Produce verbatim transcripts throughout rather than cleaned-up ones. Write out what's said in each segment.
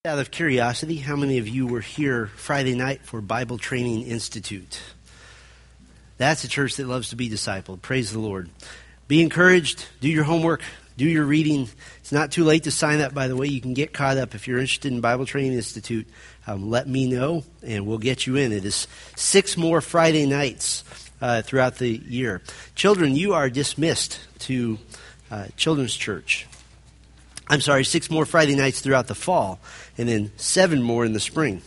Out of curiosity, how many of you were here Friday night for Bible Training Institute? That's a church that loves to be discipled. Praise the Lord. Be encouraged. Do your homework. Do your reading. It's not too late to sign up, by the way. You can get caught up. If you're interested in Bible Training Institute, um, let me know, and we'll get you in. It is six more Friday nights uh, throughout the year. Children, you are dismissed to uh, Children's Church. I'm sorry, six more Friday nights throughout the fall, and then seven more in the spring.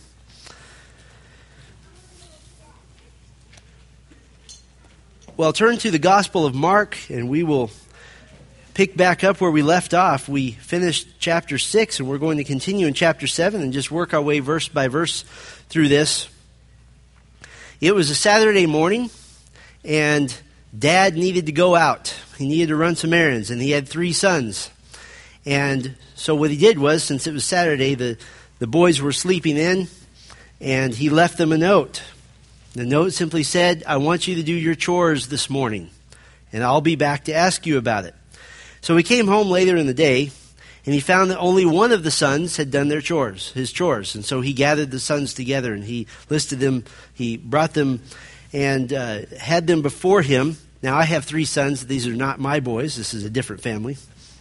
Well, turn to the Gospel of Mark, and we will pick back up where we left off. We finished chapter six, and we're going to continue in chapter seven and just work our way verse by verse through this. It was a Saturday morning, and Dad needed to go out. He needed to run some errands, and he had three sons. And so what he did was, since it was Saturday, the, the boys were sleeping in, and he left them a note. The note simply said, I want you to do your chores this morning, and I'll be back to ask you about it. So he came home later in the day, and he found that only one of the sons had done their chores, his chores. And so he gathered the sons together, and he listed them, he brought them and uh, had them before him. Now, I have three sons. These are not my boys. This is a different family.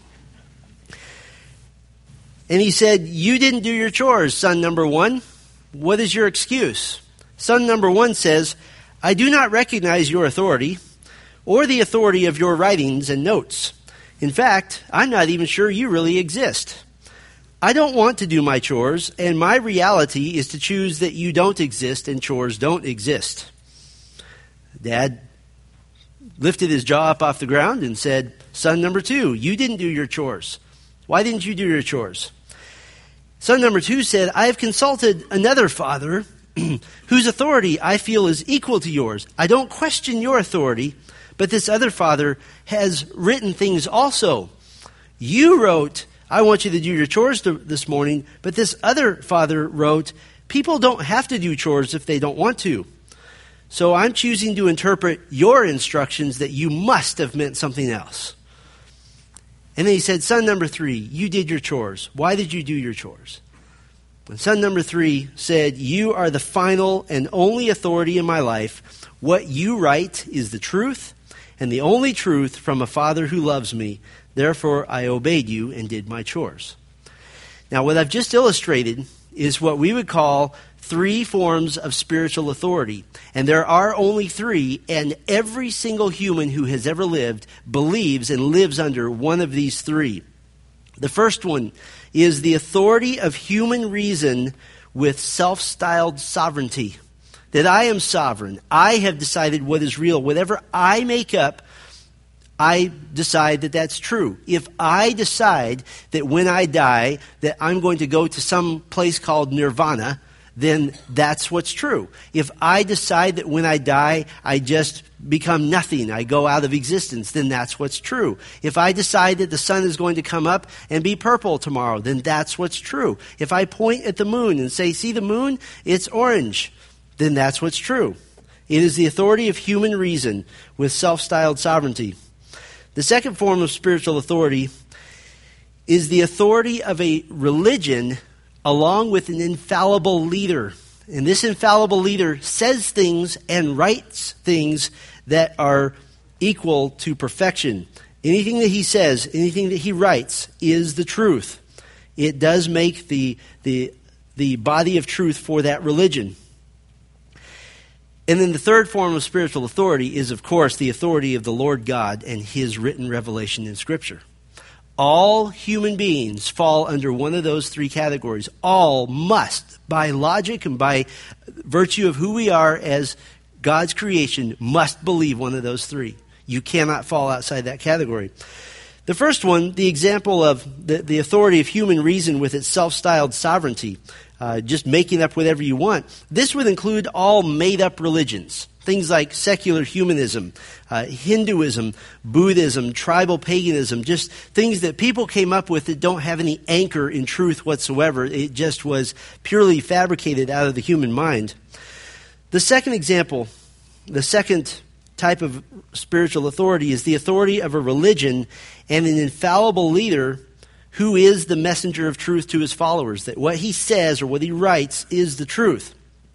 And he said, you didn't do your chores, son number one. What is your excuse? Son number one says, I do not recognize your authority or the authority of your writings and notes. In fact, I'm not even sure you really exist. I don't want to do my chores, and my reality is to choose that you don't exist and chores don't exist. Dad lifted his jaw up off the ground and said, son number two, you didn't do your chores. Why didn't you do your chores? Son number two said, I have consulted another father whose authority I feel is equal to yours. I don't question your authority, but this other father has written things also. You wrote, I want you to do your chores to, this morning, but this other father wrote, people don't have to do chores if they don't want to. So I'm choosing to interpret your instructions that you must have meant something else. And then he said, son number three, you did your chores. Why did you do your chores? And son number three said, you are the final and only authority in my life. What you write is the truth, and the only truth from a father who loves me. Therefore, I obeyed you and did my chores. Now, what I've just illustrated is what we would call three forms of spiritual authority. And there are only three, and every single human who has ever lived believes and lives under one of these three. The first one is the authority of human reason with self-styled sovereignty. That I am sovereign. I have decided what is real. Whatever I make up, I decide that that's true. If I decide that when I die that I'm going to go to some place called nirvana, then that's what's true. If I decide that when I die, I just become nothing, I go out of existence, then that's what's true. If I decide that the sun is going to come up and be purple tomorrow, then that's what's true. If I point at the moon and say, see the moon? It's orange, then that's what's true. It is the authority of human reason with self-styled sovereignty. The second form of spiritual authority is the authority of a religion along with an infallible leader. And this infallible leader says things and writes things that are equal to perfection. Anything that he says, anything that he writes is the truth. It does make the, the, the body of truth for that religion. And then the third form of spiritual authority is, of course, the authority of the Lord God and his written revelation in Scripture. All human beings fall under one of those three categories. All must, by logic and by virtue of who we are as God's creation, must believe one of those three. You cannot fall outside that category. The first one, the example of the, the authority of human reason with its self-styled sovereignty, uh, just making up whatever you want. This would include all made-up religions. Things like secular humanism, uh, Hinduism, Buddhism, tribal paganism, just things that people came up with that don't have any anchor in truth whatsoever. It just was purely fabricated out of the human mind. The second example, the second type of spiritual authority is the authority of a religion and an infallible leader who is the messenger of truth to his followers, that what he says or what he writes is the truth.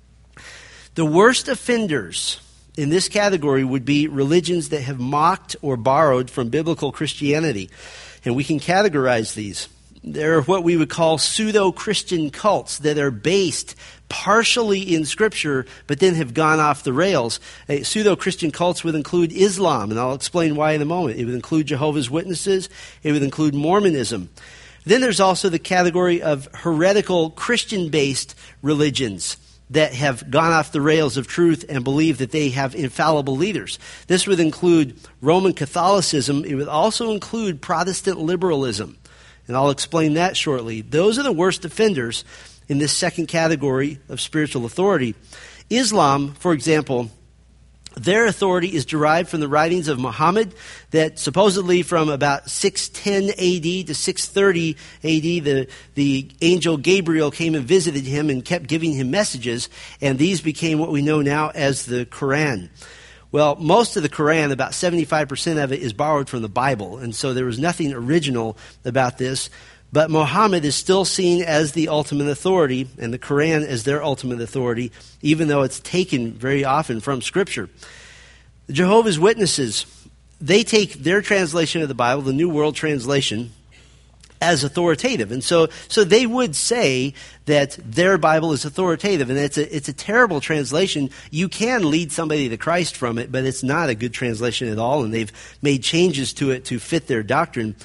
The worst offenders in this category would be religions that have mocked or borrowed from biblical Christianity. And we can categorize these. There are what we would call pseudo-Christian cults that are based partially in Scripture, but then have gone off the rails. Uh, pseudo-Christian cults would include Islam, and I'll explain why in a moment. It would include Jehovah's Witnesses. It would include Mormonism. Then there's also the category of heretical Christian-based religions that have gone off the rails of truth and believe that they have infallible leaders. This would include Roman Catholicism. It would also include Protestant liberalism. And I'll explain that shortly. Those are the worst offenders in this second category of spiritual authority. Islam, for example, their authority is derived from the writings of Muhammad, that supposedly from about six ten A D to six thirty A D, the, the angel Gabriel came and visited him and kept giving him messages, and these became what we know now as the Quran. Well, most of the Quran, about seventy-five percent of it, is borrowed from the Bible, and so there was nothing original about this. But Muhammad is still seen as the ultimate authority, and the Quran as their ultimate authority, even though it's taken very often from Scripture. The Jehovah's Witnesses, they take their translation of the Bible, the New World Translation, as authoritative. And so so they would say that their Bible is authoritative, and it's a, it's a terrible translation. You can lead somebody to Christ from it, but it's not a good translation at all, and they've made changes to it to fit their doctrine.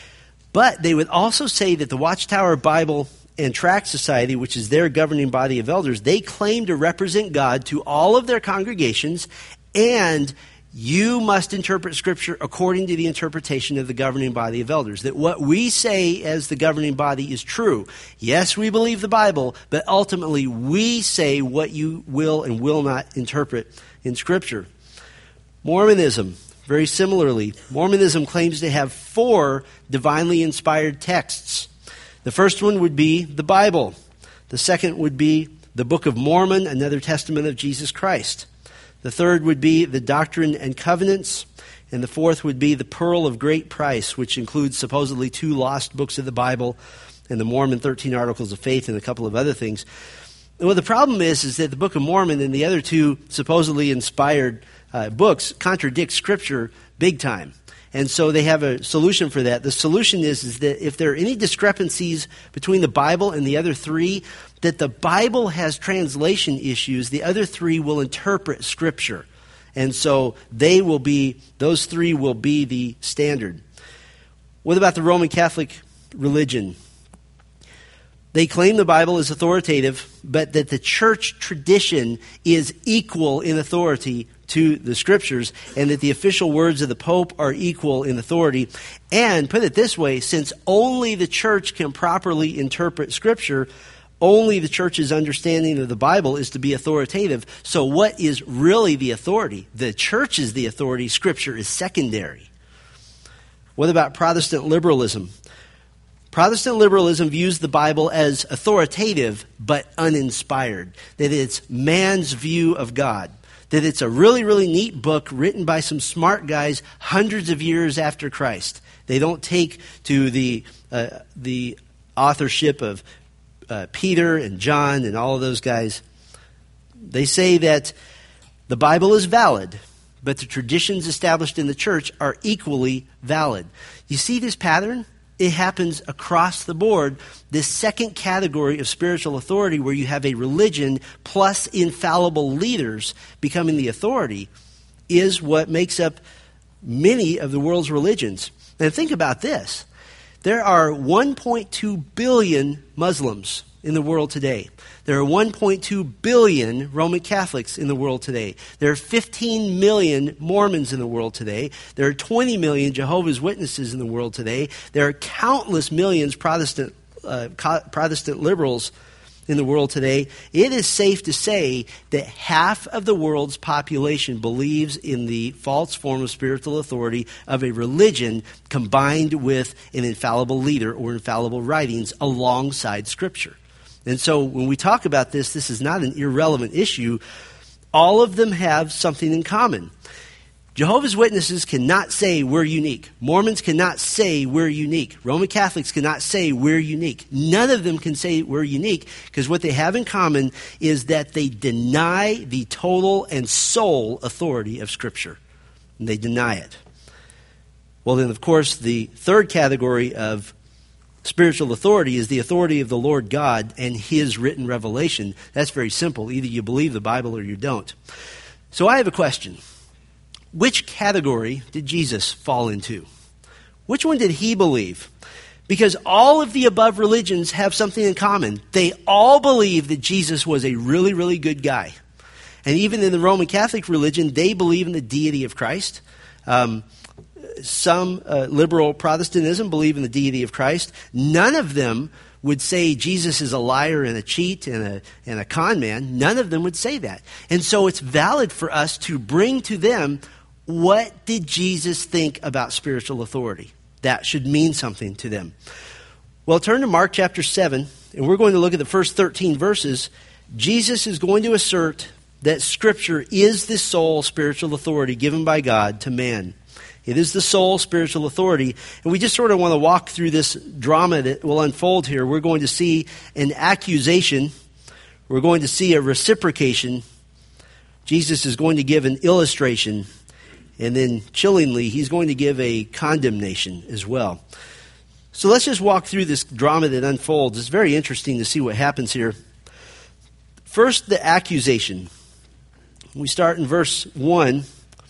But they would also say that the Watchtower Bible and Tract Society, which is their governing body of elders, they claim to represent God to all of their congregations, and you must interpret Scripture according to the interpretation of the governing body of elders. That what we say as the governing body is true. Yes, we believe the Bible, but ultimately we say what you will and will not interpret in Scripture. Mormonism. Very similarly, Mormonism claims to have four divinely inspired texts. The first one would be the Bible. The second would be the Book of Mormon, another testament of Jesus Christ. The third would be the Doctrine and Covenants. And the fourth would be the Pearl of Great Price, which includes supposedly two lost books of the Bible and the Mormon thirteen Articles of Faith and a couple of other things. Well, the problem is, is that the Book of Mormon and the other two supposedly inspired Uh, books contradict Scripture big time. And so they have a solution for that. The solution is, is that if there are any discrepancies between the Bible and the other three, that the Bible has translation issues, the other three will interpret Scripture. And so they will be, those three will be the standard. What about the Roman Catholic religion? They claim the Bible is authoritative, but that the church tradition is equal in authority to the Scriptures, and that the official words of the Pope are equal in authority. And put it this way, since only the church can properly interpret Scripture, only the church's understanding of the Bible is to be authoritative. So what is really the authority? The church is the authority. Scripture is secondary. What about Protestant liberalism? Protestant liberalism views the Bible as authoritative but uninspired, that it's man's view of God, that it's a really, really neat book written by some smart guys hundreds of years after Christ. They don't take to the uh, the authorship of uh, Peter and John and all of those guys. They say that the Bible is valid, but the traditions established in the church are equally valid. You see this pattern? It happens across the board. This second category of spiritual authority, where you have a religion plus infallible leaders becoming the authority, is what makes up many of the world's religions. And think about this. There are one point two billion Muslims in the world today. There are one point two billion Roman Catholics in the world today. There are fifteen million Mormons in the world today. There are twenty million Jehovah's Witnesses in the world today. There are countless millions Protestant uh, Protestant liberals in the world today. It is safe to say that half of the world's population believes in the false form of spiritual authority of a religion combined with an infallible leader or infallible writings alongside Scripture. And so when we talk about this, this is not an irrelevant issue. All of them have something in common. Jehovah's Witnesses cannot say we're unique. Mormons cannot say we're unique. Roman Catholics cannot say we're unique. None of them can say we're unique because what they have in common is that they deny the total and sole authority of Scripture. And they deny it. Well, then, of course, the third category of spiritual authority is the authority of the Lord God and His written revelation. That's very simple. Either you believe the Bible or you don't. So I have a question. Which category did Jesus fall into? Which one did He believe? Because all of the above religions have something in common. They all believe that Jesus was a really, really good guy. And even in the Roman Catholic religion, they believe in the deity of Christ. Um, some uh, liberal Protestantism believe in the deity of Christ. None of them would say Jesus is a liar and a cheat and a, and a con man. None of them would say that. And so it's valid for us to bring to them, what did Jesus think about spiritual authority? That should mean something to them. Well, turn to Mark chapter seven, and we're going to look at the first thirteen verses. Jesus is going to assert that Scripture is the sole spiritual authority given by God to man. It is the sole spiritual authority. And we just sort of want to walk through this drama that will unfold here. We're going to see an accusation. We're going to see a reciprocation. Jesus is going to give an illustration. And then, chillingly, He's going to give a condemnation as well. So let's just walk through this drama that unfolds. It's very interesting to see what happens here. First, the accusation. We start in verse one.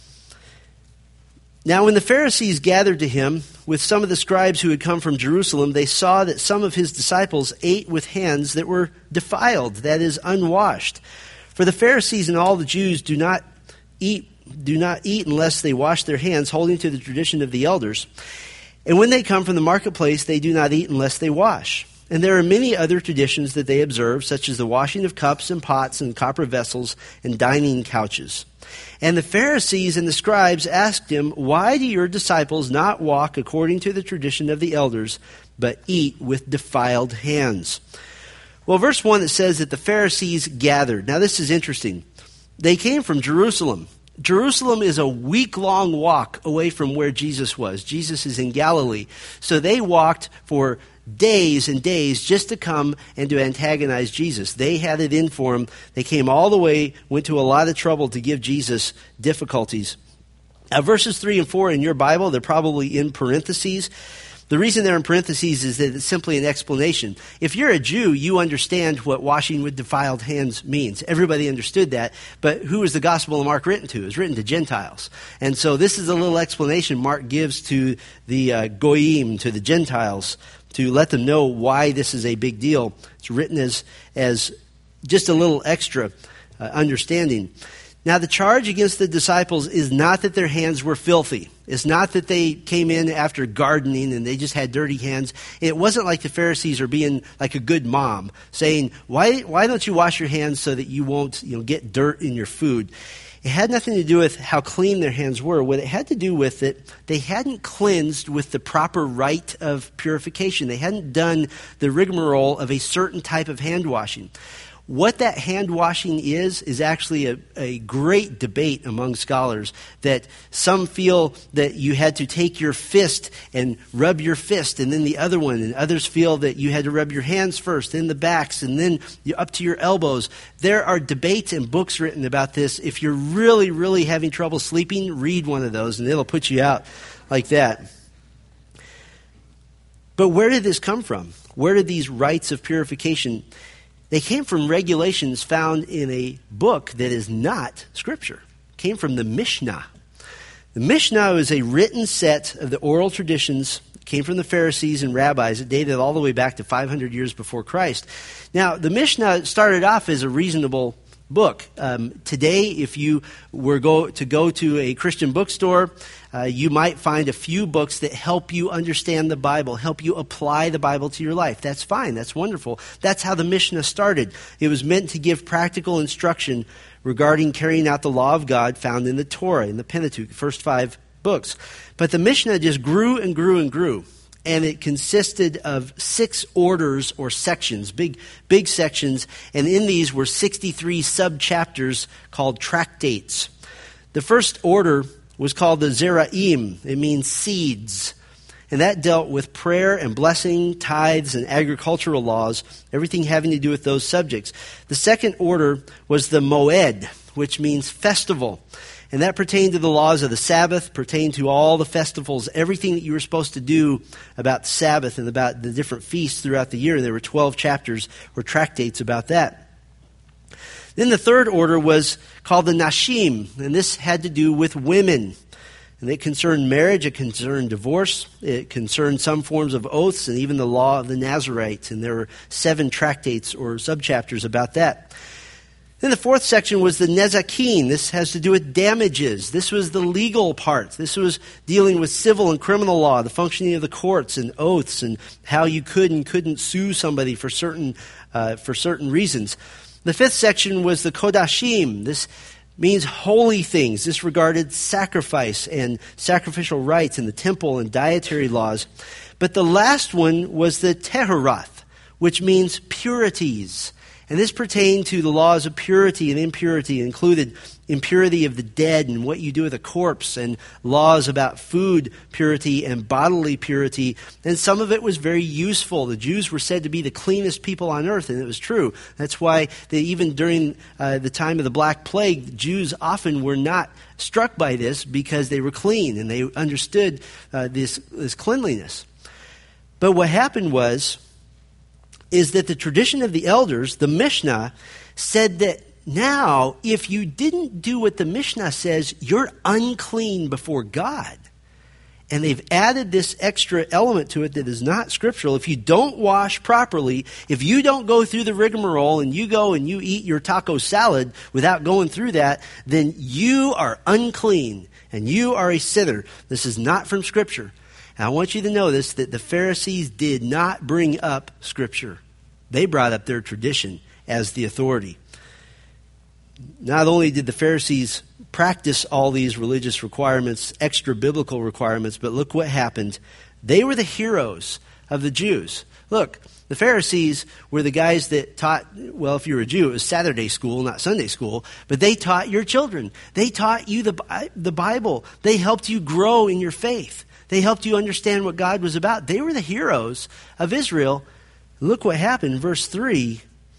Now, when the Pharisees gathered to Him with some of the scribes who had come from Jerusalem, they saw that some of His disciples ate with hands that were defiled, that is, unwashed. For the Pharisees and all the Jews do not eat do not eat unless they wash their hands, holding to the tradition of the elders. And when they come from the marketplace, they do not eat unless they wash. And there are many other traditions that they observe, such as the washing of cups and pots and copper vessels and dining couches. And the Pharisees and the scribes asked Him, why do your disciples not walk according to the tradition of the elders, but eat with defiled hands? Well, verse one, it says that the Pharisees gathered. Now, this is interesting. They came from Jerusalem. Jerusalem is a week-long walk away from where Jesus was. Jesus is in Galilee. So they walked for days and days just to come and to antagonize Jesus. They had it in for Him. They came all the way, went to a lot of trouble to give Jesus difficulties. Now, verses three and four in your Bible, they're probably in parentheses. The reason they're in parentheses is that it's simply an explanation. If you're a Jew, you understand what washing with defiled hands means. Everybody understood that. But who was the Gospel of Mark written to? It was written to Gentiles. And so this is a little explanation Mark gives to the uh, Goyim, to the Gentiles, to let them know why this is a big deal. It's written as, as just a little extra uh, understanding. Now, the charge against the disciples is not that their hands were filthy. It's not that they came in after gardening and they just had dirty hands. It wasn't like the Pharisees are being like a good mom, saying, why, why don't you wash your hands so that you won't, you know, get dirt in your food? It had nothing to do with how clean their hands were. What it had to do with it, they hadn't cleansed with the proper rite of purification. They hadn't done the rigmarole of a certain type of hand washing. What that hand washing is, is actually a, a great debate among scholars, that some feel that you had to take your fist and rub your fist and then the other one, and others feel that you had to rub your hands first, then the backs, and then up to your elbows. There are debates and books written about this. If you're really, really having trouble sleeping, read one of those and it'll put you out like that. But where did this come from? Where did these rites of purification? They came from regulations found in a book that is not Scripture. It came from the Mishnah. The Mishnah is a written set of the oral traditions. It came from the Pharisees and rabbis. It dated all the way back to five hundred years before Christ. Now, the Mishnah started off as a reasonable book. Um, today, if you were go to go to a Christian bookstore, uh, you might find a few books that help you understand the Bible, help you apply the Bible to your life. That's fine. That's wonderful. That's how the Mishnah started. It was meant to give practical instruction regarding carrying out the law of God found in the Torah, in the Pentateuch, the first five books. But the Mishnah just grew and grew and grew. And it consisted of six orders or sections, big big sections, and in these were sixty-three sub-chapters called tractates. The first order was called the Zeraim. It means seeds. And that dealt with prayer and blessing, tithes, and agricultural laws, everything having to do with those subjects. The second order was the Moed, which means festival. And that pertained to the laws of the Sabbath, pertained to all the festivals, everything that you were supposed to do about the Sabbath and about the different feasts throughout the year. And there were twelve chapters or tractates about that. Then the third order was called the Nashim, and this had to do with women. And it concerned marriage, it concerned divorce, it concerned some forms of oaths, and even the law of the Nazarites. And there were seven tractates or subchapters about that. Then the fourth section was the Nezakim. This has to do with damages. This was the legal part. This was dealing with civil and criminal law, the functioning of the courts and oaths, and how you could and couldn't sue somebody for certain uh, for certain reasons. The fifth section was the Kodashim. This means holy things. This regarded sacrifice and sacrificial rites in the temple and dietary laws. But the last one was the Tehorath, which means purities. And this pertained to the laws of purity and impurity. It included impurity of the dead and what you do with a corpse, and laws about food purity and bodily purity. And some of it was very useful. The Jews were said to be the cleanest people on earth, and it was true. That's why they, even during uh, the time of the Black Plague, the Jews often were not struck by this because they were clean and they understood uh, this, this cleanliness. But what happened was, is that the tradition of the elders, the Mishnah, said that now, if you didn't do what the Mishnah says, you're unclean before God. And they've added this extra element to it that is not scriptural. If you don't wash properly, if you don't go through the rigmarole and you go and you eat your taco salad without going through that, then you are unclean and you are a sinner. This is not from Scripture. And I want you to know this, that the Pharisees did not bring up Scripture. They brought up their tradition as the authority. Not only did the Pharisees practice all these religious requirements, extra biblical requirements, but look what happened. They were the heroes of the Jews. Look, the Pharisees were the guys that taught, well, if you were a Jew, it was Saturday school, not Sunday school, but they taught your children. They taught you the, the Bible. They helped you grow in your faith. They helped you understand what God was about. They were the heroes of Israel. Look what happened, verse three.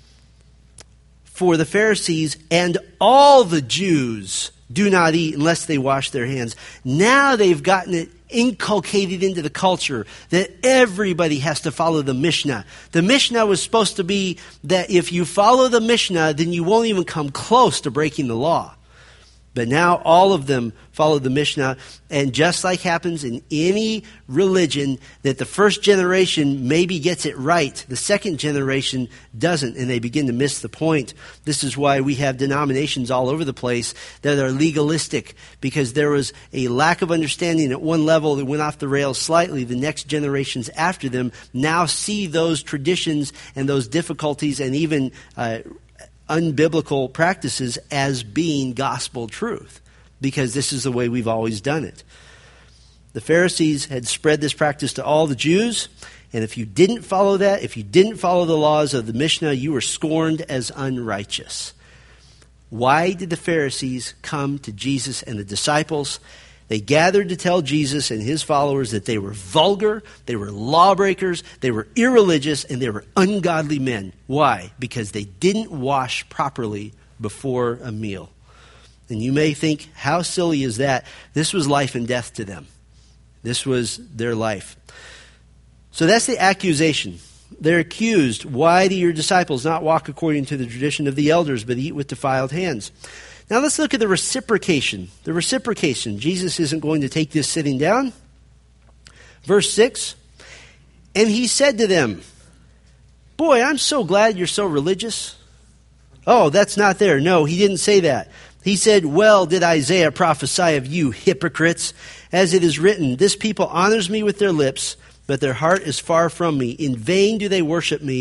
For the Pharisees and all the Jews do not eat unless they wash their hands. Now they've gotten it inculcated into the culture that everybody has to follow the Mishnah. The Mishnah was supposed to be that if you follow the Mishnah, then you won't even come close to breaking the law. But now all of them follow the Mishnah, and just like happens in any religion, that the first generation maybe gets it right, the second generation doesn't, and they begin to miss the point. This is why we have denominations all over the place that are legalistic, because there was a lack of understanding at one level that went off the rails slightly. The next generations after them now see those traditions and those difficulties and even uh, unbiblical practices as being gospel truth, because this is the way we've always done it. The Pharisees had spread this practice to all the Jews, and if you didn't follow that, if you didn't follow the laws of the Mishnah, you were scorned as unrighteous. Why did the Pharisees come to Jesus and the disciples? They gathered to tell Jesus and his followers that they were vulgar, they were lawbreakers, they were irreligious, and they were ungodly men. Why? Because they didn't wash properly before a meal. And you may think, how silly is that? This was life and death to them. This was their life. So that's the accusation. They're accused. Why do your disciples not walk according to the tradition of the elders, but eat with defiled hands? Now let's look at the reciprocation. The reciprocation. Jesus isn't going to take this sitting down. Verse six. And he said to them, boy, I'm so glad you're so religious. Oh, that's not there. No, he didn't say that. He said, well, did Isaiah prophesy of you, hypocrites? As it is written, this people honors me with their lips, but their heart is far from me. In vain do they worship me,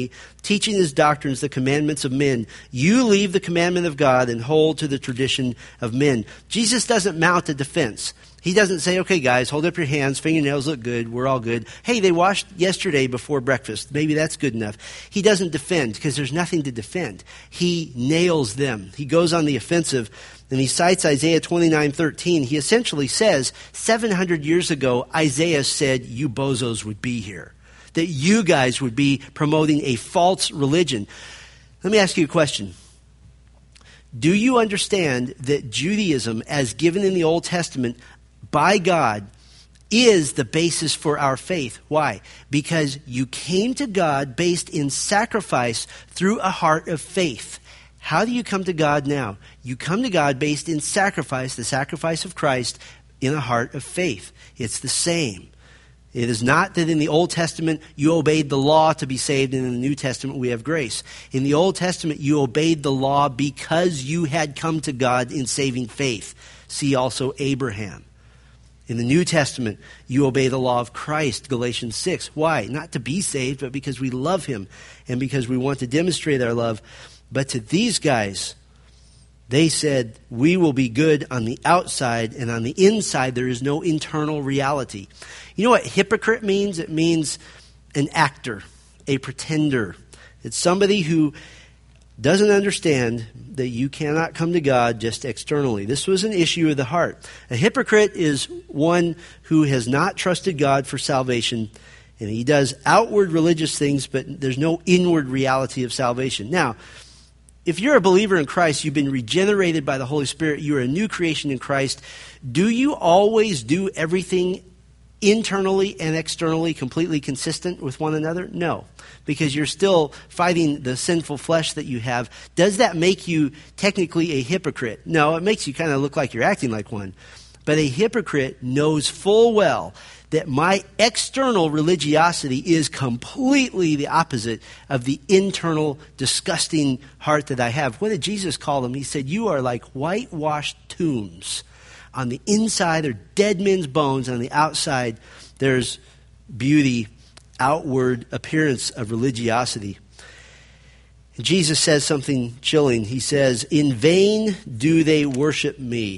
teaching as doctrines the commandments of men. You leave the commandment of God and hold to the tradition of men. Jesus doesn't mount a defense. He doesn't say, okay, guys, hold up your hands. Fingernails look good. We're all good. Hey, they washed yesterday before breakfast. Maybe that's good enough. He doesn't defend because there's nothing to defend. He nails them. He goes on the offensive, and he cites Isaiah twenty-nine thirteen. He essentially says, seven hundred years ago, Isaiah said you bozos would be here, that you guys would be promoting a false religion. Let me ask you a question. Do you understand that Judaism, as given in the Old Testament by God, is the basis for our faith? Why? Because you came to God based in sacrifice through a heart of faith. How do you come to God now? You come to God based in sacrifice, the sacrifice of Christ, in a heart of faith. It's the same. It is not that in the Old Testament you obeyed the law to be saved, and in the New Testament we have grace. In the Old Testament you obeyed the law because you had come to God in saving faith. See also Abraham. In the New Testament, you obey the law of Christ, Galatians six. Why? Not to be saved, but because we love him and because we want to demonstrate our love. But to these guys, they said, we will be good on the outside, and on the inside there is no internal reality. You know what hypocrite means? It means an actor, a pretender. It's somebody who doesn't understand that you cannot come to God just externally. This was an issue of the heart. A hypocrite is one who has not trusted God for salvation, and he does outward religious things, but there's no inward reality of salvation. Now, if you're a believer in Christ, you've been regenerated by the Holy Spirit, you're a new creation in Christ, do you always do everything internally and externally completely consistent with one another? No, because you're still fighting the sinful flesh that you have. Does that make you technically a hypocrite? No, it makes you kind of look like you're acting like one. But a hypocrite knows full well that my external religiosity is completely the opposite of the internal disgusting heart that I have. What did Jesus call them? He said, you are like whitewashed tombs. On the inside are dead men's bones. On the outside, there's beauty, outward appearance of religiosity. And Jesus says something chilling. He says, in vain do they worship me.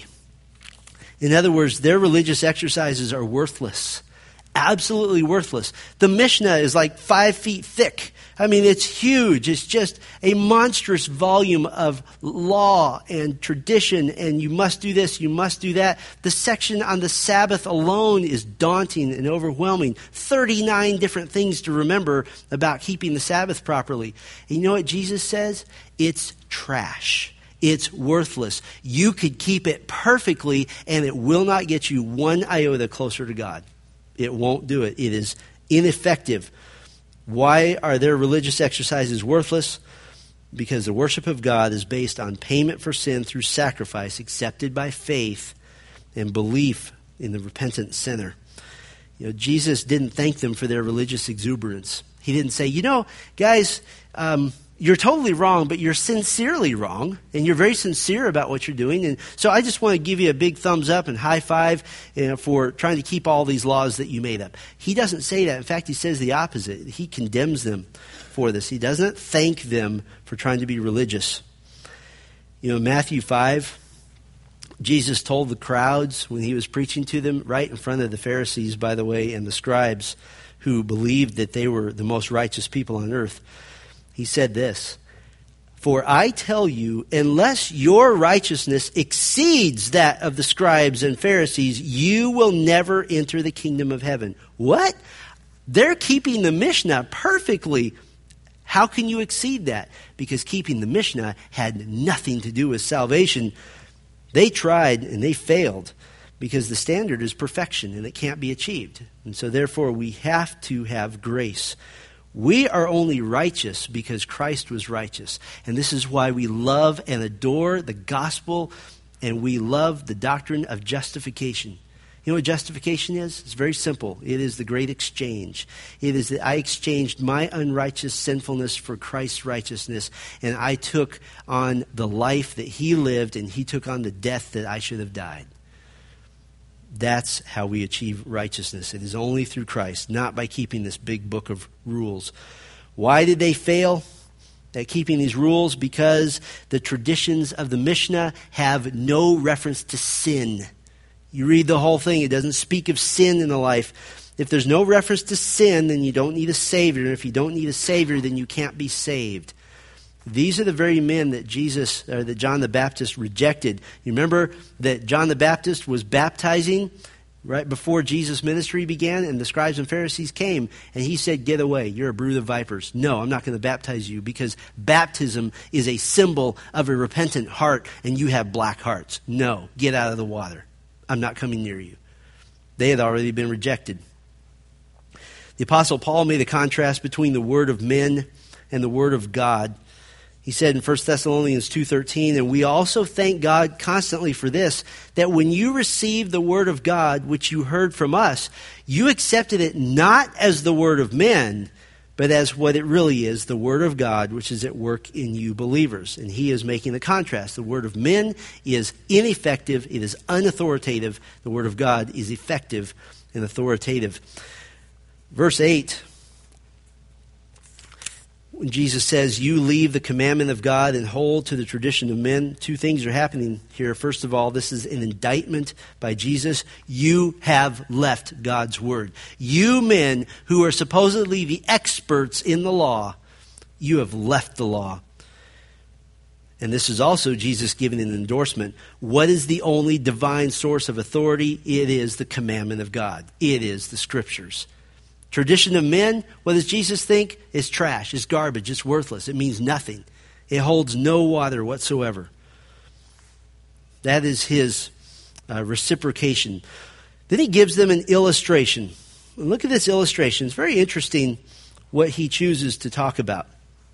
In other words, their religious exercises are worthless. Absolutely worthless. The Mishnah is like five feet thick. I mean, it's huge. It's just a monstrous volume of law and tradition, and you must do this, you must do that. The section on the Sabbath alone is daunting and overwhelming. thirty-nine different things to remember about keeping the Sabbath properly. And you know what Jesus says? It's trash. It's worthless. You could keep it perfectly, and it will not get you one iota closer to God. It won't do it. It is ineffective. Why are their religious exercises worthless? Because the worship of God is based on payment for sin through sacrifice accepted by faith and belief in the repentant sinner. You know, Jesus didn't thank them for their religious exuberance. He didn't say, you know, guys, um, you're totally wrong, but you're sincerely wrong, and you're very sincere about what you're doing. And so I just want to give you a big thumbs up and high five, you know, for trying to keep all these laws that you made up. He doesn't say that. In fact, he says the opposite. He condemns them for this. He doesn't thank them for trying to be religious. You know, Matthew five, Jesus told the crowds when he was preaching to them, right in front of the Pharisees, by the way, and the scribes who believed that they were the most righteous people on earth. He said this, for I tell you, unless your righteousness exceeds that of the scribes and Pharisees, you will never enter the kingdom of heaven. What? They're keeping the Mishnah perfectly. How can you exceed that? Because keeping the Mishnah had nothing to do with salvation. They tried and they failed because the standard is perfection and it can't be achieved. And so therefore we have to have grace. We are only righteous because Christ was righteous. And this is why we love and adore the gospel, and we love the doctrine of justification. You know what justification is? It's very simple. It is the great exchange. It is that I exchanged my unrighteous sinfulness for Christ's righteousness, and I took on the life that he lived, and he took on the death that I should have died. That's how we achieve righteousness. It is only through Christ, not by keeping this big book of rules. Why did they fail? at keeping these rules because the traditions of the Mishnah have no reference to sin. You read the whole thing, it doesn't speak of sin in the life. If there's no reference to sin, then you don't need a Savior. And if you don't need a Savior, then you can't be saved. These are the very men that Jesus, or that John the Baptist rejected. You remember that John the Baptist was baptizing right before Jesus' ministry began, and the scribes and Pharisees came, and he said, "Get away, you're a brood of vipers. No, I'm not going to baptize you, because baptism is a symbol of a repentant heart, and you have black hearts. No, get out of the water. I'm not coming near you." They had already been rejected. The Apostle Paul made a contrast between the word of men and the word of God. He said in First Thessalonians two thirteen, "And we also thank God constantly for this, that when you received the word of God, which you heard from us, you accepted it not as the word of men, but as what it really is, the word of God, which is at work in you believers." And he is making the contrast. The word of men is ineffective. It is unauthoritative. The word of God is effective and authoritative. Verse eight, when Jesus says, "You leave the commandment of God and hold to the tradition of men," two things are happening here. First of all, this is an indictment by Jesus. You have left God's word. You men who are supposedly the experts in the law, you have left the law. And this is also Jesus giving an endorsement. What is the only divine source of authority? It is the commandment of God. It is the Scriptures. Tradition of men, what does Jesus think? It's trash, it's garbage, it's worthless, it means nothing. It holds no water whatsoever. That is his uh, reciprocation. Then he gives them an illustration. And look at this illustration. It's very interesting what he chooses to talk about.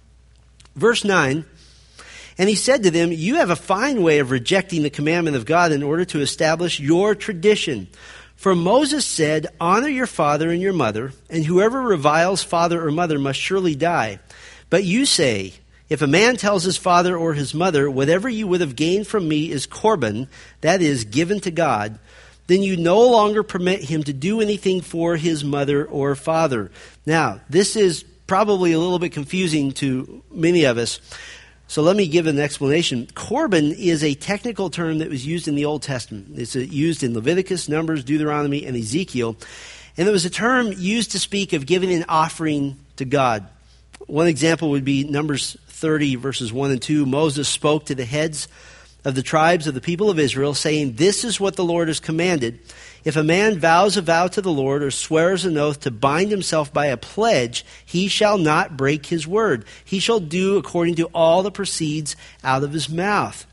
Verse nine, "And he said to them, you have a fine way of rejecting the commandment of God in order to establish your tradition. For Moses said, honor your father and your mother, and whoever reviles father or mother must surely die. But you say, if a man tells his father or his mother, whatever you would have gained from me is korban, that is, given to God, then you no longer permit him to do anything for his mother or father." Now, this is probably a little bit confusing to many of us. So let me give an explanation. Korban is a technical term that was used in the Old Testament. It's used in Leviticus, Numbers, Deuteronomy, and Ezekiel. And it was a term used to speak of giving an offering to God. One example would be Numbers thirty, verses one and two. Moses spoke to the heads of the tribes of the people of Israel, saying, "This is what the Lord has commanded. If a man vows a vow to the Lord or swears an oath to bind himself by a pledge, he shall not break his word. He shall do according to all that proceeds out of his mouth."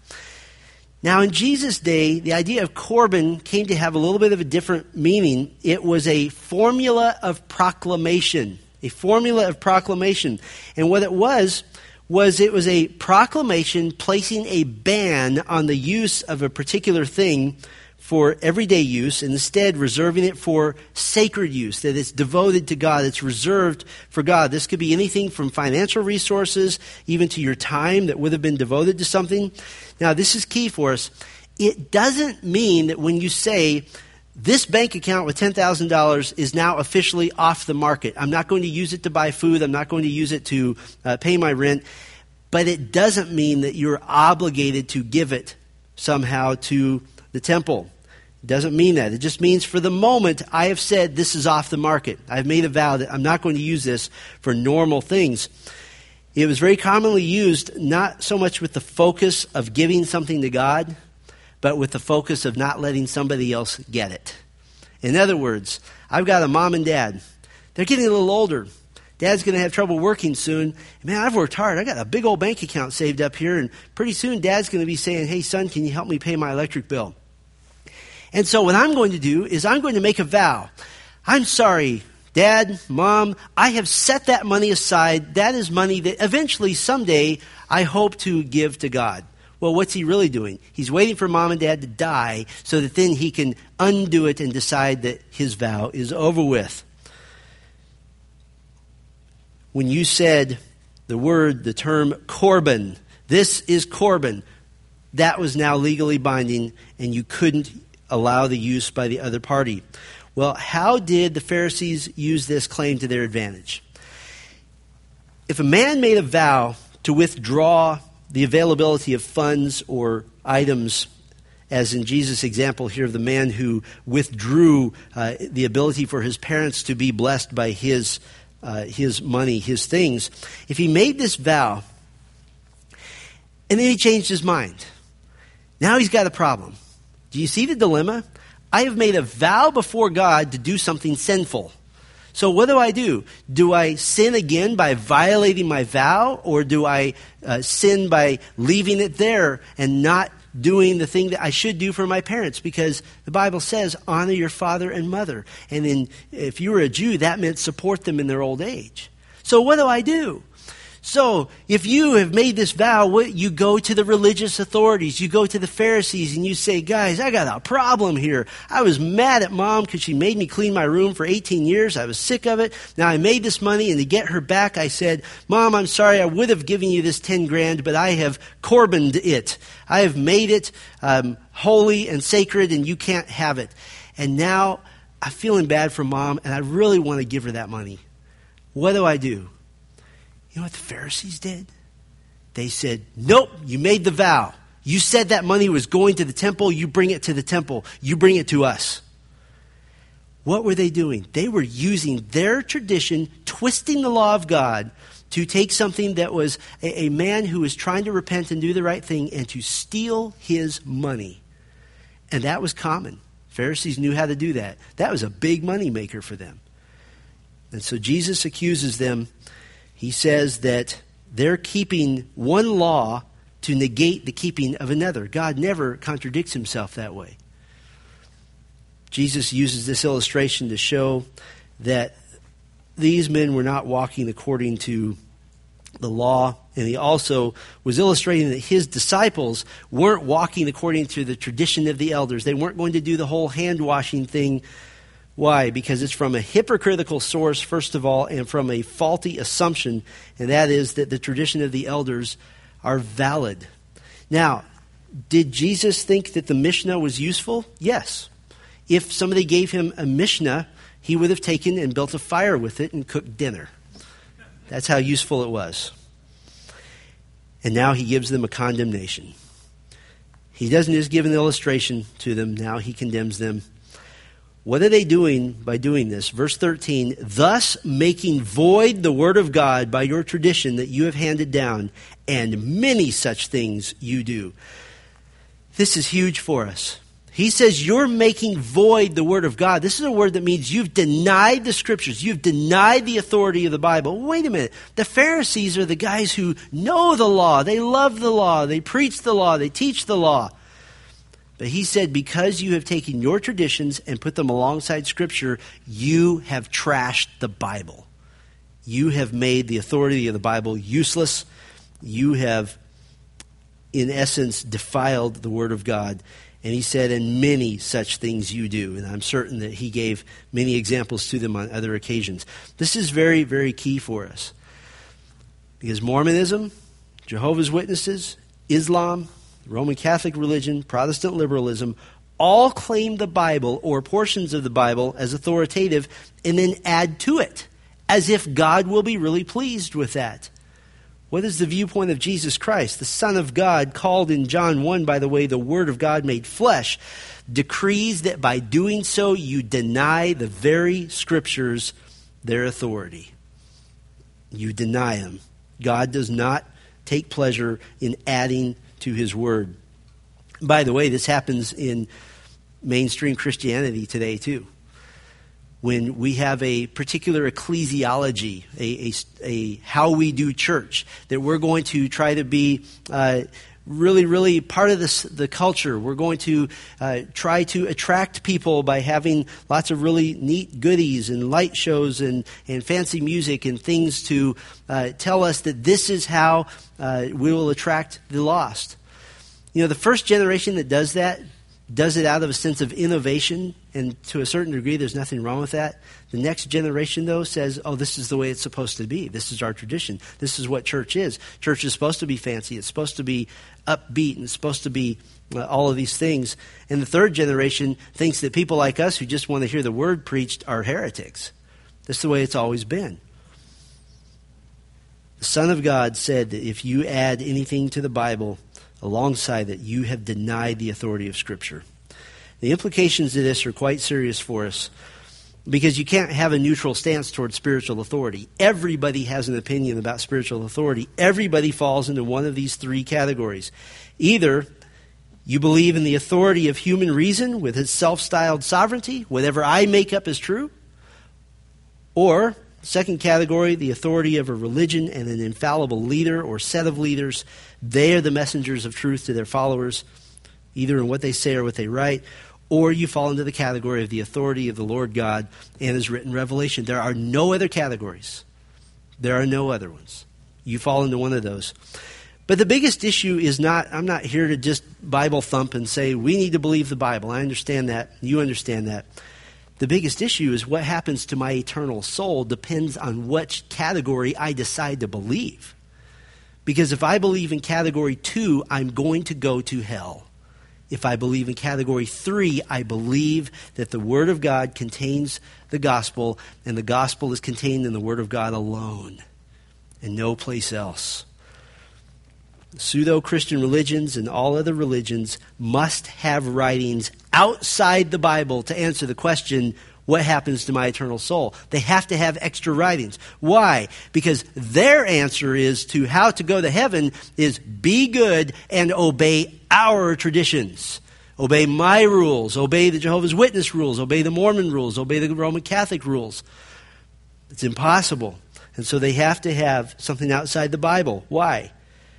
Now, in Jesus' day, the idea of korban came to have a little bit of a different meaning. It was a formula of proclamation, a formula of proclamation. And what it was, was it was a proclamation placing a ban on the use of a particular thing for everyday use, and instead reserving it for sacred use, that it's devoted to God, it's reserved for God. This could be anything from financial resources, even to your time that would have been devoted to something. Now, this is key for us. It doesn't mean that when you say, this bank account with ten thousand dollars is now officially off the market. I'm not going to use it to buy food. I'm not going to use it to uh, pay my rent. But it doesn't mean that you're obligated to give it somehow to the temple. It doesn't mean that. It just means for the moment, I have said this is off the market. I've made a vow that I'm not going to use this for normal things. It was very commonly used not so much with the focus of giving something to God, but with the focus of not letting somebody else get it. In other words, I've got a mom and dad. They're getting a little older. Dad's going to have trouble working soon. Man, I've worked hard. I got a big old bank account saved up here, and pretty soon Dad's going to be saying, "Hey, son, can you help me pay my electric bill?" And so what I'm going to do is I'm going to make a vow. I'm sorry, Dad, Mom, I have set that money aside. That is money that eventually, someday, I hope to give to God. Well, what's he really doing? He's waiting for Mom and Dad to die so that then he can undo it and decide that his vow is over with. When you said the word, the term korban, this is korban, that was now legally binding, and you couldn't allow the use by the other party. Well, how did the Pharisees use this claim to their advantage? If a man made a vow to withdraw the availability of funds or items, as in Jesus' example here of the man who withdrew uh, the ability for his parents to be blessed by his uh, his money, his things. If he made this vow, and then he changed his mind, now he's got a problem. Do you see the dilemma? I have made a vow before God to do something sinful. So what do I do? Do I sin again by violating my vow, or do I uh, sin by leaving it there and not doing the thing that I should do for my parents? Because the Bible says, honor your father and mother. And then if you were a Jew, that meant support them in their old age. So what do I do? So if you have made this vow, what, you go to the religious authorities, you go to the Pharisees, and you say, guys, I got a problem here. I was mad at mom because she made me clean my room for eighteen years. I was sick of it. Now I made this money, and to get her back, I said, Mom, I'm sorry, I would have given you this ten grand, but I have Corbaned it. I have made it um, holy and sacred, and you can't have it. And now I'm feeling bad for mom, and I really want to give her that money. What do I do? You know what the Pharisees did? They said, nope, you made the vow. You said that money was going to the temple. You bring it to the temple. You bring it to us. What were they doing? They were using their tradition, twisting the law of God to take something that was a, a man who was trying to repent and do the right thing and to steal his money. And that was common. Pharisees knew how to do that. That was a big money maker for them. And so Jesus accuses them. He says that they're keeping one law to negate the keeping of another. God never contradicts himself that way. Jesus uses this illustration to show that these men were not walking according to the law, and he also was illustrating that his disciples weren't walking according to the tradition of the elders. They weren't going to do the whole hand-washing thing. Why? Because it's from a hypocritical source, first of all, and from a faulty assumption, and that is that the tradition of the elders are valid. Now, did Jesus think that the Mishnah was useful? Yes. If somebody gave him a Mishnah, he would have taken and built a fire with it and cooked dinner. That's how useful it was. And now he gives them a condemnation. He doesn't just give an illustration to them, now he condemns them. What are they doing by doing this? Verse thirteen, thus making void the word of God by your tradition that you have handed down, and many such things you do. This is huge for us. He says you're making void the word of God. This is a word that means you've denied the scriptures. You've denied the authority of the Bible. Wait a minute. The Pharisees are the guys who know the law. They love the law. They preach the law. They teach the law. But he said, because you have taken your traditions and put them alongside Scripture, you have trashed the Bible. You have made the authority of the Bible useless. You have, in essence, defiled the Word of God. And he said, and many such things you do. And I'm certain that he gave many examples to them on other occasions. This is very, very key for us. Because Mormonism, Jehovah's Witnesses, Islam, Roman Catholic religion, Protestant liberalism, all claim the Bible or portions of the Bible as authoritative and then add to it, as if God will be really pleased with that. What is the viewpoint of Jesus Christ, the Son of God, called in John one, by the way, the Word of God made flesh, decrees that by doing so you deny the very Scriptures their authority. You deny them. God does not take pleasure in adding to his word. By the way, this happens in mainstream Christianity today too. When we have a particular ecclesiology, a, a, a how we do church, that we're going to try to be uh, really, really part of this, the culture. We're going to uh, try to attract people by having lots of really neat goodies and light shows and, and fancy music and things to uh, tell us that this is how uh, we will attract the lost. You know, the first generation that does that does it out of a sense of innovation, and to a certain degree there's nothing wrong with that. The next generation, though, says, oh, this is the way it's supposed to be. This is our tradition. This is what church is. Church is supposed to be fancy. It's supposed to be upbeat, and it's supposed to be uh, all of these things. And the third generation thinks that people like us who just want to hear the word preached are heretics. That's the way it's always been. The Son of God said that if you add anything to the Bible alongside it, you have denied the authority of Scripture. The implications of this are quite serious for us, because you can't have a neutral stance towards spiritual authority. Everybody has an opinion about spiritual authority. Everybody falls into one of these three categories. Either you believe in the authority of human reason with its self-styled sovereignty, whatever I make up is true, or second category, the authority of a religion and an infallible leader or set of leaders. They are the messengers of truth to their followers, either in what they say or what they write. Or you fall into the category of the authority of the Lord God and His written revelation. There are no other categories. There are no other ones. You fall into one of those. But the biggest issue is not, I'm not here to just Bible thump and say, we need to believe the Bible. I understand that. You understand that. The biggest issue is what happens to my eternal soul depends on which category I decide to believe. Because if I believe in category two, I'm going to go to hell. If I believe in category three, I believe that the Word of God contains the gospel, and the gospel is contained in the Word of God alone, and no place else. Pseudo-Christian religions and all other religions must have writings outside the Bible to answer the question, what happens to my eternal soul? They have to have extra writings. Why? Because their answer is to how to go to heaven is be good and obey our traditions. Obey my rules. Obey the Jehovah's Witness rules. Obey the Mormon rules. Obey the Roman Catholic rules. It's impossible. And so they have to have something outside the Bible. Why?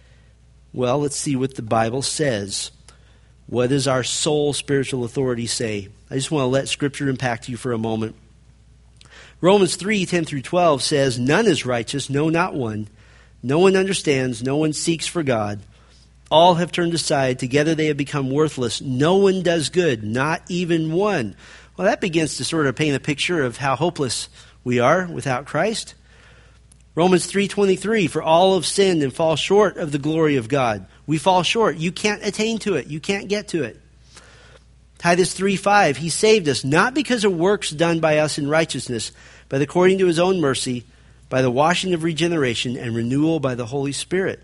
Well, let's see what the Bible says. What does our soul spiritual authority say? I just want to let Scripture impact you for a moment. Romans three, ten through twelve says, none is righteous, no, not one. No one understands, no one seeks for God. All have turned aside, together they have become worthless. No one does good, not even one. Well, that begins to sort of paint a picture of how hopeless we are without Christ. Romans three twenty-three, for all have sinned and fall short of the glory of God. We fall short. You can't attain to it. You can't get to it. Titus three five, He saved us, not because of works done by us in righteousness, but according to His own mercy, by the washing of regeneration and renewal by the Holy Spirit.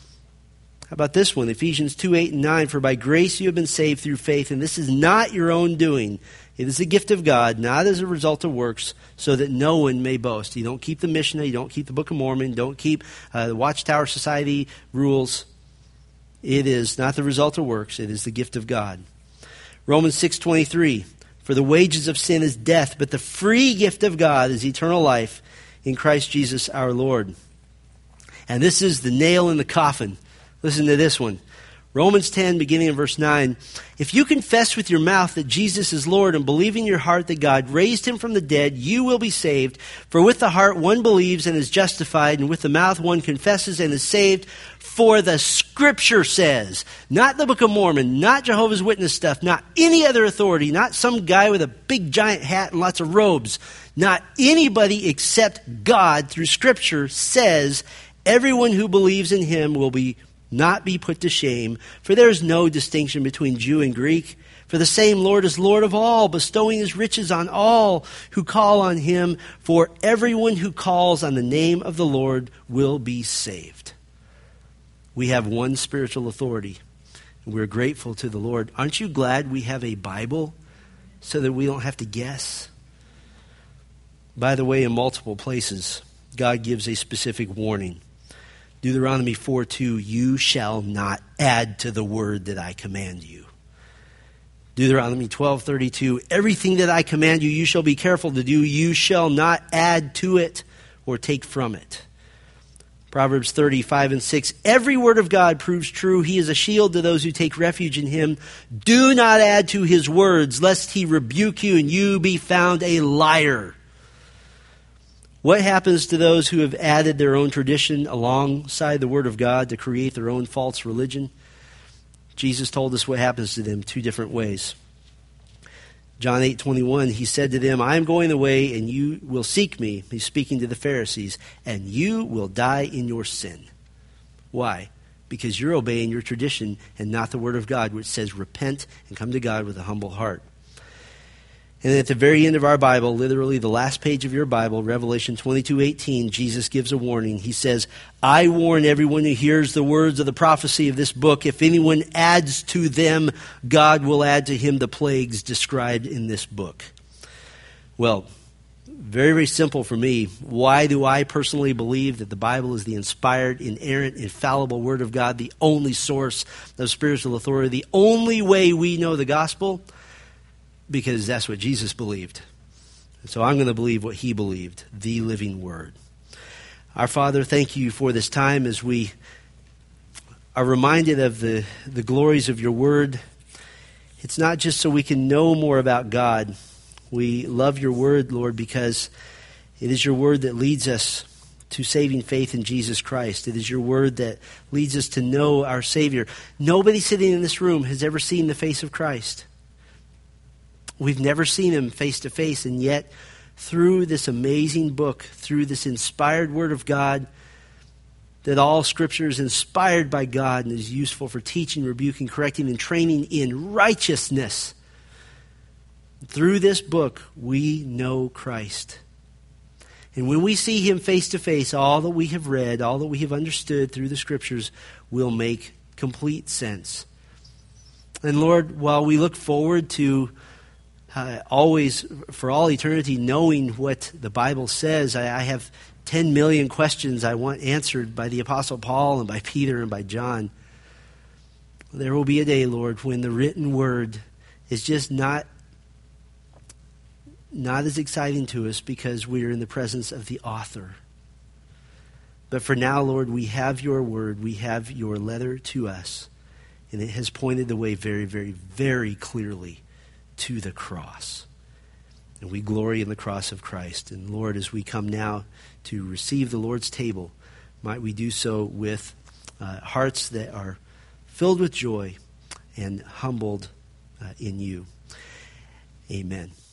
How about this one? Ephesians two eight and nine, for by grace you have been saved through faith, and this is not your own doing. It is a gift of God, not as a result of works, so that no one may boast. You don't keep the Mishnah, you don't keep the Book of Mormon, you don't keep uh, the Watchtower Society rules. It is not the result of works, it is the gift of God. Romans six twenty-three, for the wages of sin is death, but the free gift of God is eternal life in Christ Jesus our Lord. And this is the nail in the coffin. Listen to this one. Romans ten, beginning in verse nine. If you confess with your mouth that Jesus is Lord and believe in your heart that God raised Him from the dead, you will be saved. For with the heart one believes and is justified, and with the mouth one confesses and is saved. For the Scripture says, not the Book of Mormon, not Jehovah's Witness stuff, not any other authority, not some guy with a big giant hat and lots of robes, not anybody except God through Scripture says, everyone who believes in Him will be not be put to shame, for there is no distinction between Jew and Greek. For the same Lord is Lord of all, bestowing His riches on all who call on Him. For everyone who calls on the name of the Lord will be saved. We have one spiritual authority, and we're grateful to the Lord. Aren't you glad we have a Bible so that we don't have to guess? By the way, in multiple places, God gives a specific warning. Deuteronomy four two, you shall not add to the word that I command you. Deuteronomy twelve thirty-two, everything that I command you, you shall be careful to do. You shall not add to it or take from it. Proverbs thirty-five and six, every word of God proves true. He is a shield to those who take refuge in Him. Do not add to His words, lest He rebuke you and you be found a liar. What happens to those who have added their own tradition alongside the Word of God to create their own false religion? Jesus told us what happens to them two different ways. John eight twenty-one, He said to them, I am going away and you will seek me. He's speaking to the Pharisees. And you will die in your sin. Why? Because you're obeying your tradition and not the Word of God, which says repent and come to God with a humble heart. And at the very end of our Bible, literally the last page of your Bible, Revelation twenty-two eighteen, Jesus gives a warning. He says, I warn everyone who hears the words of the prophecy of this book, if anyone adds to them, God will add to him the plagues described in this book. Well, very, very simple for me. Why do I personally believe that the Bible is the inspired, inerrant, infallible Word of God, the only source of spiritual authority, the only way we know the gospel? Because that's what Jesus believed. So I'm going to believe what he believed, the living Word. Our Father, thank you for this time as we are reminded of the, the glories of your Word. It's not just so we can know more about God. We love your Word, Lord, because it is your Word that leads us to saving faith in Jesus Christ. It is your Word that leads us to know our Savior. Nobody sitting in this room has ever seen the face of Christ. We've never seen him face to face, and yet through this amazing book, through this inspired Word of God, that all Scripture is inspired by God and is useful for teaching, rebuking, correcting, and training in righteousness. Through this book, we know Christ. And when we see him face to face, all that we have read, all that we have understood through the Scriptures will make complete sense. And Lord, while we look forward to Uh, always, for all eternity, knowing what the Bible says, I, I have ten million questions I want answered by the Apostle Paul and by Peter and by John. There will be a day, Lord, when the written Word is just not, not as exciting to us because we are in the presence of the author. But for now, Lord, we have your Word, we have your letter to us, and it has pointed the way very, very, very clearly to the cross. And we glory in the cross of Christ. And Lord, as we come now to receive the Lord's table, might we do so with uh, hearts that are filled with joy and humbled uh, in you. Amen.